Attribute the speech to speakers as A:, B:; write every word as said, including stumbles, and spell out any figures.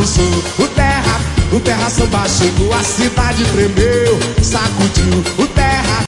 A: balançou. O terra, o terra samba chegou, a cidade tremeu, sacudiu. O terra